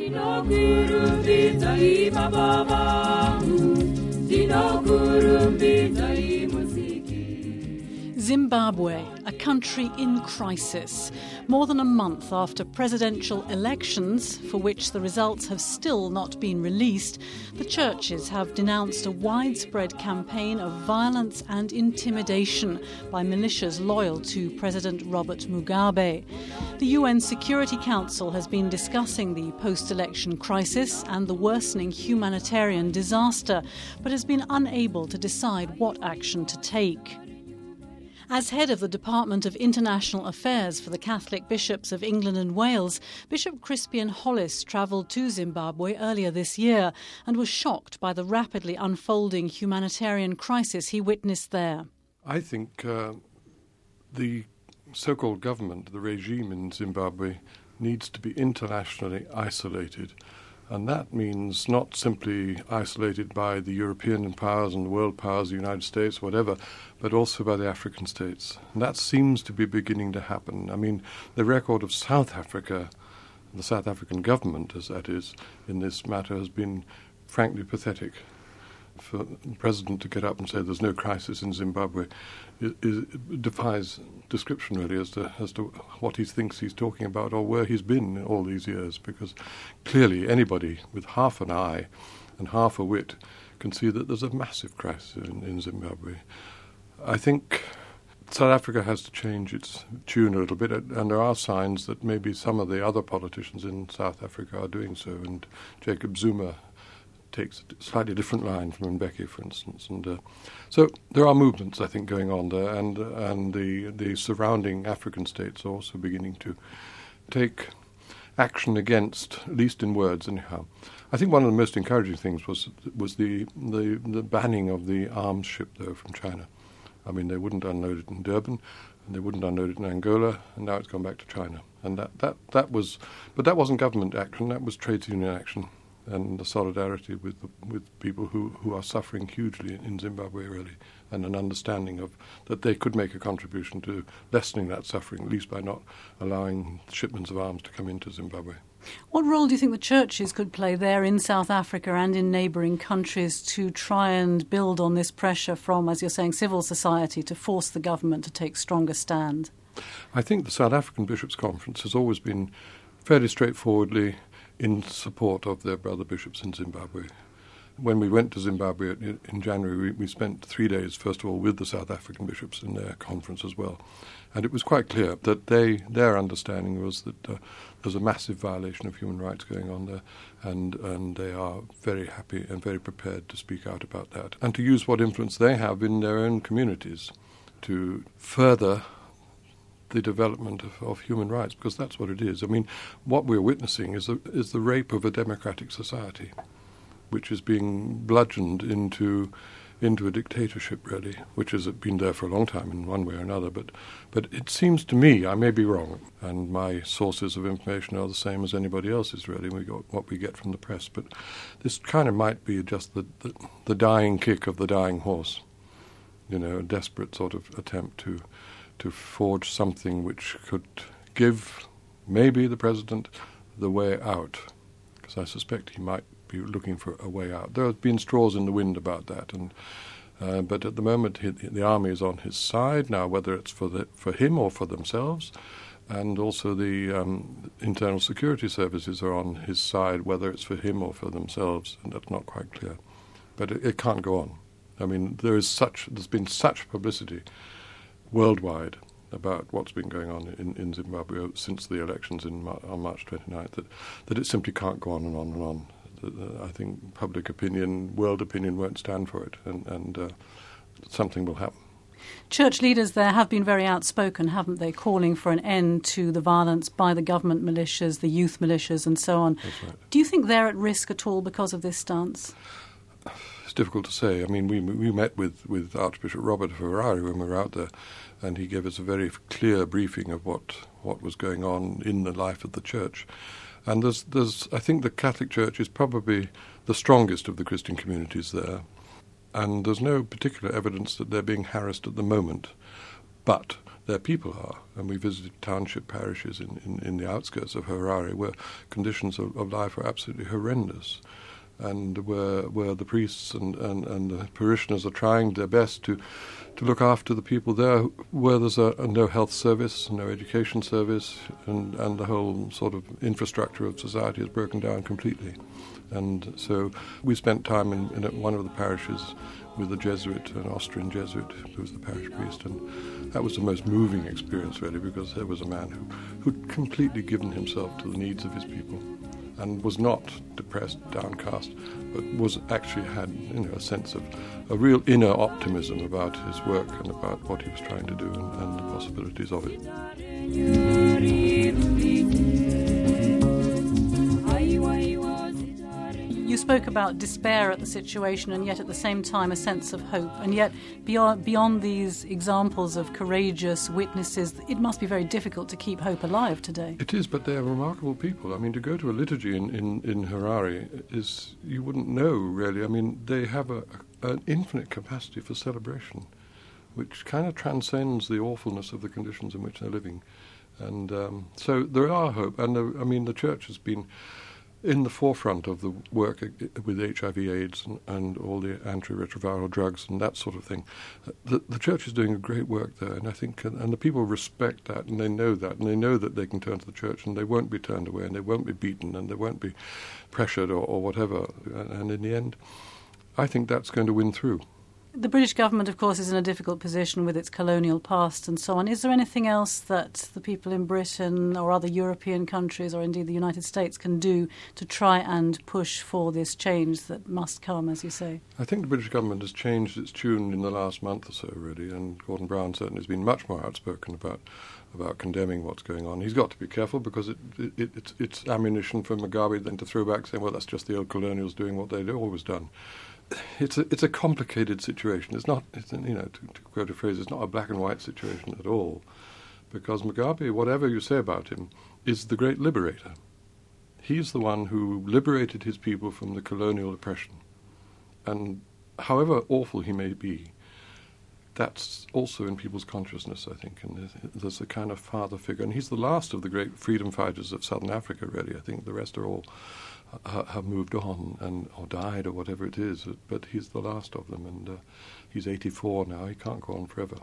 Zimbabwe, a country in crisis. More than a month after presidential elections, for which the results have still not been released, the churches have denounced a widespread campaign of violence and intimidation by militias loyal to President Robert Mugabe. The UN Security Council has been discussing the post-election crisis and the worsening humanitarian disaster, but has been unable to decide what action to take. As head of the Department of International Affairs for the Catholic Bishops of England and Wales, Bishop Crispian Hollis travelled to Zimbabwe earlier this year and was shocked by the rapidly unfolding humanitarian crisis he witnessed there. I think the so-called government, the regime in Zimbabwe, needs to be internationally isolated. And that means not simply isolated by the European powers and the world powers, the United States, whatever, but also by the African states. And that seems to be beginning to happen. I mean, the record of South Africa, the South African government, as that is, in this matter has been frankly pathetic. For the president to get up and say there's no crisis in Zimbabwe defies description, really, as to what he thinks he's talking about or where he's been all these years, because clearly anybody with half an eye and half a wit can see that there's a massive crisis in Zimbabwe. I think South Africa has to change its tune a little bit, and there are signs that maybe some of the other politicians in South Africa are doing so, and Jacob Zuma takes a slightly different line from Mbeki, for instance. And so there are movements, I think, going on there, and the surrounding African states are also beginning to take action against, at least in words anyhow. I think one of the most encouraging things was the banning of the arms ship, though, from China. I mean, they wouldn't unload it in Durban, and they wouldn't unload it in Angola, and now it's gone back to China. And that was, but that wasn't government action, that was trade union action, and the solidarity with people who are suffering hugely in Zimbabwe, really, and an understanding of that they could make a contribution to lessening that suffering, at least by not allowing shipments of arms to come into Zimbabwe. What role do you think the churches could play there in South Africa and in neighbouring countries to try and build on this pressure from, as you're saying, civil society to force the government to take stronger stand? I think the South African Bishops' Conference has always been fairly straightforwardly in support of their brother bishops in Zimbabwe. When we went to Zimbabwe in January, we spent 3 days, first of all, with the South African bishops in their conference as well. And it was quite clear that their understanding was that there's a massive violation of human rights going on there, and they are very happy and very prepared to speak out about that and to use what influence they have in their own communities to further the development of human rights, because that's what it is. I mean, what we're witnessing is the rape of a democratic society, which is being bludgeoned into a dictatorship, really, which has been there for a long time in one way or another. But it seems to me, I may be wrong, and my sources of information are the same as anybody else's, really. We got what we get from the press, but this kind of might be just the dying kick of the dying horse, you know, a desperate sort of attempt to forge something which could give maybe the president the way out, because I suspect he might be looking for a way out. There have been straws in the wind about that, but at the moment the army is on his side now, whether it's for him or for themselves, and also the internal security services are on his side, whether it's for him or for themselves, and that's not quite clear. But it can't go on. I mean, there's been such publicity worldwide about what's been going on in Zimbabwe since the elections on March 29th, that it simply can't go on and on and on. I think public opinion, world opinion won't stand for it, and something will happen. Church leaders there have been very outspoken, haven't they, calling for an end to the violence by the government militias, the youth militias and so on. That's right. Do you think they're at risk at all because of this stance? It's difficult to say. I mean, we met with Archbishop Robert of Harare when we were out there, and he gave us a very clear briefing of what was going on in the life of the church. And I think the Catholic Church is probably the strongest of the Christian communities there, and there's no particular evidence that they're being harassed at the moment. But their people are. And we visited township parishes in the outskirts of Harare where conditions of life are absolutely horrendous, and where the priests and the parishioners are trying their best to look after the people there, where there's no health service, no education service, and the whole sort of infrastructure of society is broken down completely. And so we spent time in one of the parishes with a Jesuit, an Austrian Jesuit, who was the parish priest, and that was the most moving experience, really, because there was a man who'd completely given himself to the needs of his people and was not depressed, downcast, but was actually had a sense of a real inner optimism about his work and about what he was trying to do and the possibilities of it. You spoke about despair at the situation and yet at the same time a sense of hope. And yet beyond these examples of courageous witnesses, it must be very difficult to keep hope alive today. It is, but they're remarkable people. I mean, to go to a liturgy in Harare is, you wouldn't know really. I mean, they have an infinite capacity for celebration, which kind of transcends the awfulness of the conditions in which they're living. And so there are hope. And the church has been in the forefront of the work with HIV/AIDS and all the antiretroviral drugs and that sort of thing. The church is doing a great work there, and I think, and the people respect that, and they know that they can turn to the church, and they won't be turned away, and they won't be beaten, and they won't be pressured or whatever. And in the end, I think that's going to win through. The British government, of course, is in a difficult position with its colonial past and so on. Is there anything else that the people in Britain or other European countries or indeed the United States can do to try and push for this change that must come, as you say? I think the British government has changed its tune in the last month or so, really, and Gordon Brown certainly has been much more outspoken about condemning what's going on. He's got to be careful because it's ammunition for Mugabe then to throw back saying, well, that's just the old colonials doing what they'd always done. It's a complicated situation. It's not, to quote a phrase, it's not a black and white situation at all, because Mugabe, whatever you say about him, is the great liberator. He's the one who liberated his people from the colonial oppression. And however awful he may be, that's also in people's consciousness, I think, and there's a kind of father figure. And he's the last of the great freedom fighters of Southern Africa, really. I think the rest are all have moved on or died or whatever it is, but he's the last of them, and he's 84 now. He can't go on forever.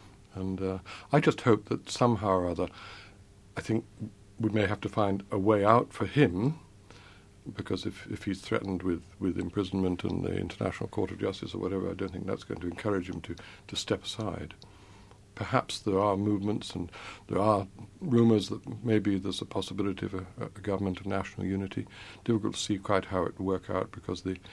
And I just hope that somehow or other, I think we may have to find a way out for him, because if he's threatened with imprisonment and the International Court of Justice or whatever, I don't think that's going to encourage him to step aside. Perhaps there are movements and there are rumours that maybe there's a possibility of a government of national unity. Difficult to see quite how it will work out, because the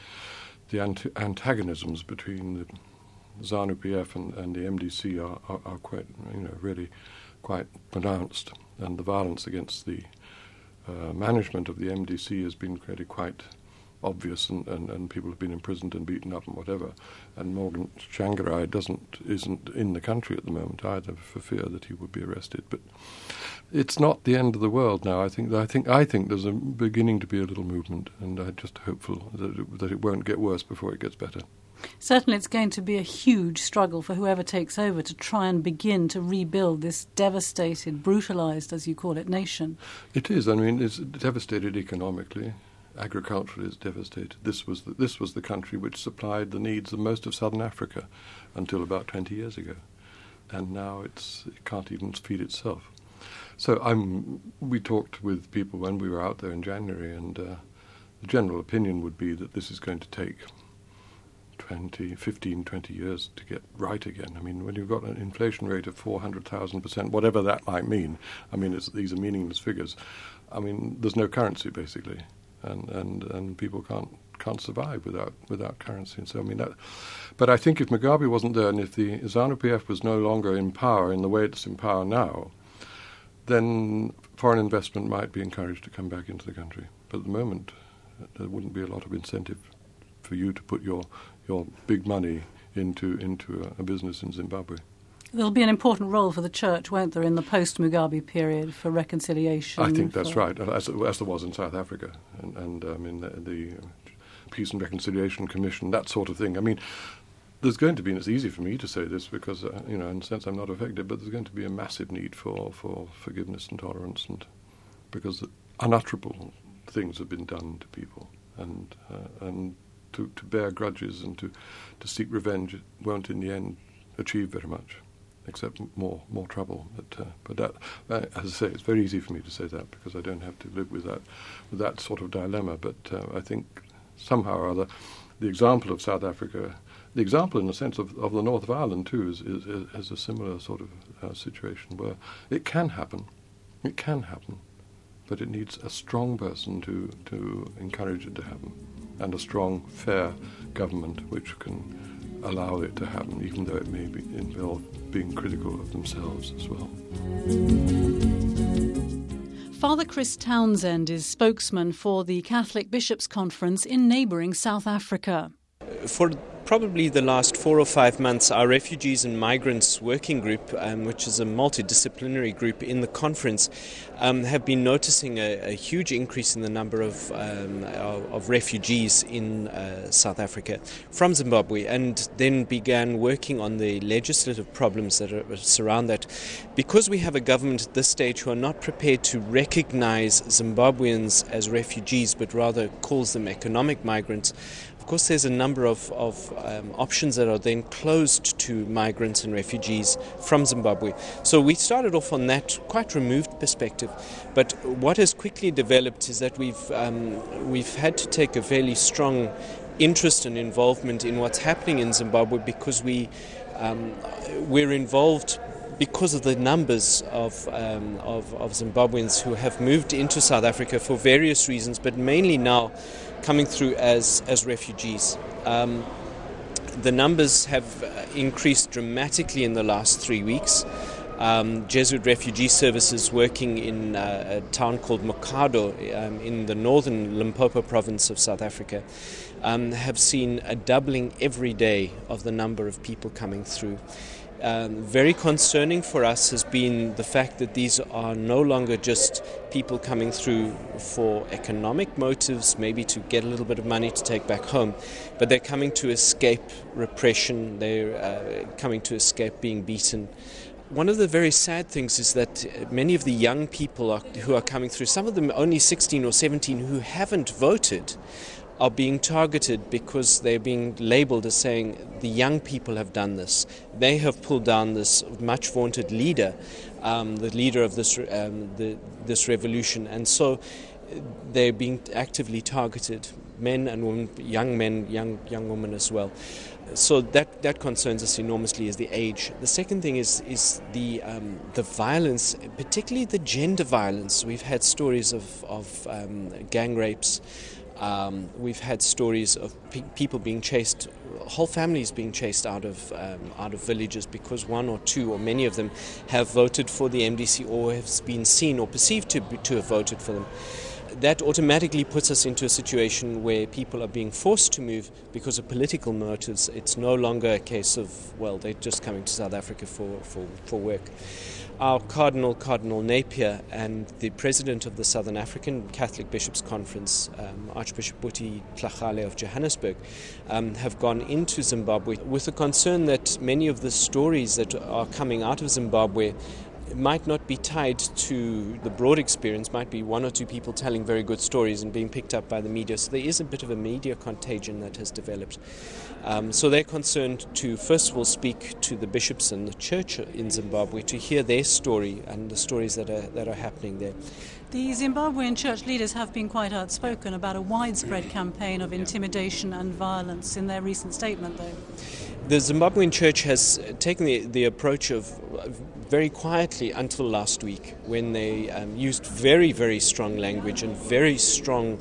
antagonisms between the ZANU-PF and the MDC are quite, really quite pronounced, and the violence against the management of the MDC has been really quite obvious, and people have been imprisoned and beaten up and whatever. And Morgan Tsvangirai isn't in the country at the moment either, for fear that he would be arrested. But it's not the end of the world now. I think there's a beginning to be a little movement, and I'm just hopeful that it won't get worse before it gets better. Certainly it's going to be a huge struggle for whoever takes over to try and begin to rebuild this devastated, brutalised, as you call it, nation. It is. I mean, it's devastated economically. Agriculturally, it's devastated. This was the country which supplied the needs of most of Southern Africa until about 20 years ago, and now it can't even feed itself. So we talked with people when we were out there in January, and the general opinion would be that this is going to take 20 years to get right again. I mean, when you've got an inflation rate of 400,000%, whatever that might mean, I mean, these are meaningless figures. I mean, there's no currency, basically. And people can't survive without currency. And so I mean that. But I think if Mugabe wasn't there, and if the ZANU-PF was no longer in power in the way it's in power now, then foreign investment might be encouraged to come back into the country. But at the moment, there wouldn't be a lot of incentive for you to put your big money into a business in Zimbabwe. There'll be an important role for the church, won't there, in the post-Mugabe period for reconciliation? I think that's right, as there was in South Africa, and I mean the Peace and Reconciliation Commission, that sort of thing. I mean, there's going to be, and it's easy for me to say this because, in a sense I'm not affected, but there's going to be a massive need for forgiveness and tolerance, and because unutterable things have been done to people, and to bear grudges and to seek revenge won't in the end achieve very much, except more trouble. But that, as I say, it's very easy for me to say that because I don't have to live with that sort of dilemma. But I think somehow or other, the example of South Africa, the example in the sense of the north of Ireland too, is a similar sort of situation where it can happen. It can happen, but it needs a strong person to encourage it to happen, and a strong, fair government which can allow it to happen, even though it may involve being critical of themselves as well. Father Chris Townsend is spokesman for the Catholic Bishops' Conference in neighbouring South Africa. For probably the last 4 or 5 months, our Refugees and Migrants Working Group, which is a multidisciplinary group in the conference, have been noticing a huge increase in the number of refugees in South Africa from Zimbabwe, and then began working on the legislative problems that surround that. Because we have a government at this stage who are not prepared to recognize Zimbabweans as refugees, but rather calls them economic migrants, of course there's a number of options that are then closed to migrants and refugees from Zimbabwe. So we started off on that quite removed perspective, but what has quickly developed is that we've had to take a fairly strong interest and involvement in what's happening in Zimbabwe, because we're involved because of the numbers of Zimbabweans who have moved into South Africa for various reasons, but mainly now coming through as refugees. The numbers have increased dramatically in the last 3 weeks. Jesuit Refugee Services, working in a town called Mokado in the northern Limpopo province of South Africa, have seen a doubling every day of the number of people coming through. Very concerning for us has been the fact that these are no longer just people coming through for economic motives, maybe to get a little bit of money to take back home, but they're coming to escape repression, they're coming to escape being beaten. One of the very sad things is that many of the young people who are coming through, some of them only 16 or 17 who haven't voted, are being targeted because they're being labelled as saying the young people have done this. They have pulled down this much vaunted leader, the leader of this revolution, and so they're being actively targeted, men and women, young men, young women as well. So that concerns us enormously, is the age. The second thing is the violence, particularly the gender violence. We've had stories of gang rapes. We've had stories of people being chased, whole families being chased out of villages because one or two or many of them have voted for the MDC or have been seen or perceived to have voted for them. That automatically puts us into a situation where people are being forced to move because of political motives. It's no longer a case of, well, they're just coming to South Africa for work. Our Cardinal Napier, and the president of the Southern African Catholic Bishops' Conference, Archbishop Buti Tlhagale of Johannesburg, have gone into Zimbabwe with the concern that many of the stories that are coming out of Zimbabwe might not be tied to the broad experience, might be one or two people telling very good stories and being picked up by the media. So there is a bit of a media contagion that has developed. So they're concerned to, first of all, speak to the bishops and the church in Zimbabwe to hear their story and the stories that are happening there. The Zimbabwean church leaders have been quite outspoken about a widespread campaign of intimidation and violence in their recent statement, though. The Zimbabwean church has taken the approach of very quietly until last week, when they used very, very strong language and very strong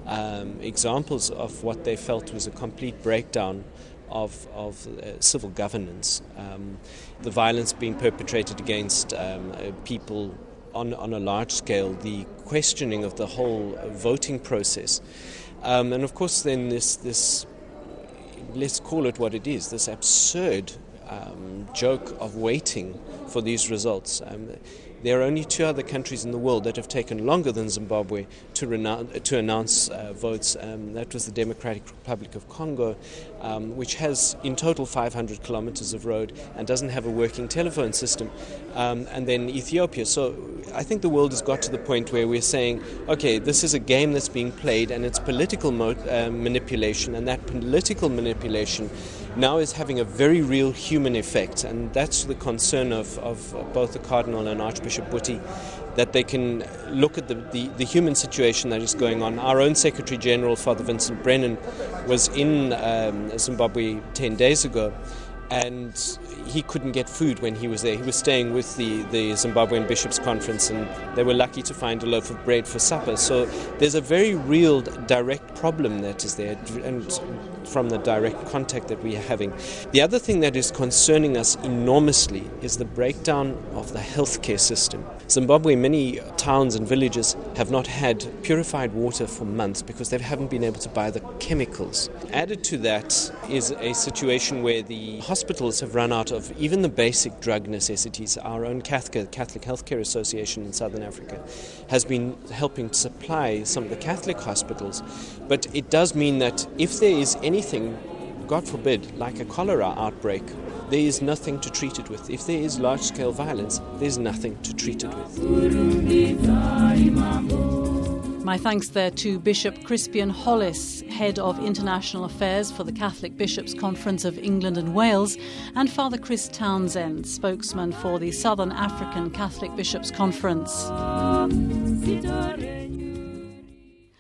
examples of what they felt was a complete breakdown of civil governance. The violence being perpetrated against people on a large scale, the questioning of the whole voting process. And of course then this, let's call it what it is, this absurd joke of waiting for these results. there are only 2 other countries in the world that have taken longer than Zimbabwe to announce votes. That was the Democratic Republic of Congo, which has in total 500 kilometers of road and doesn't have a working telephone system, and then Ethiopia. So I think the world has got to the point where we're saying, okay, this is a game that's being played and it's political manipulation, and that political manipulation now is having a very real human effect, and that's the concern of both the Cardinal and Archbishop Buti, that they can look at the human situation that is going on. Our own Secretary General, Father Vincent Brennan, was in Zimbabwe 10 days ago, and he couldn't get food when he was there. He was staying with the Zimbabwean Bishops' Conference, and they were lucky to find a loaf of bread for supper. So there's a very real direct problem that is there, and from the direct contact that we are having. The other thing that is concerning us enormously is the breakdown of the healthcare system. Zimbabwe, many towns and villages have not had purified water for months because they haven't been able to buy the chemicals. Added to that is a situation where the hospitals have run out of even the basic drug necessities. Our own Catholic Healthcare Association in Southern Africa has been helping to supply some of the Catholic hospitals. But it does mean that if there is anything, God forbid, like a cholera outbreak, there is nothing to treat it with. If there is large-scale violence, there's nothing to treat it with. My thanks there to Bishop Crispian Hollis, Head of International Affairs for the Catholic Bishops' Conference of England and Wales, and Father Chris Townsend, spokesman for the Southern African Catholic Bishops' Conference.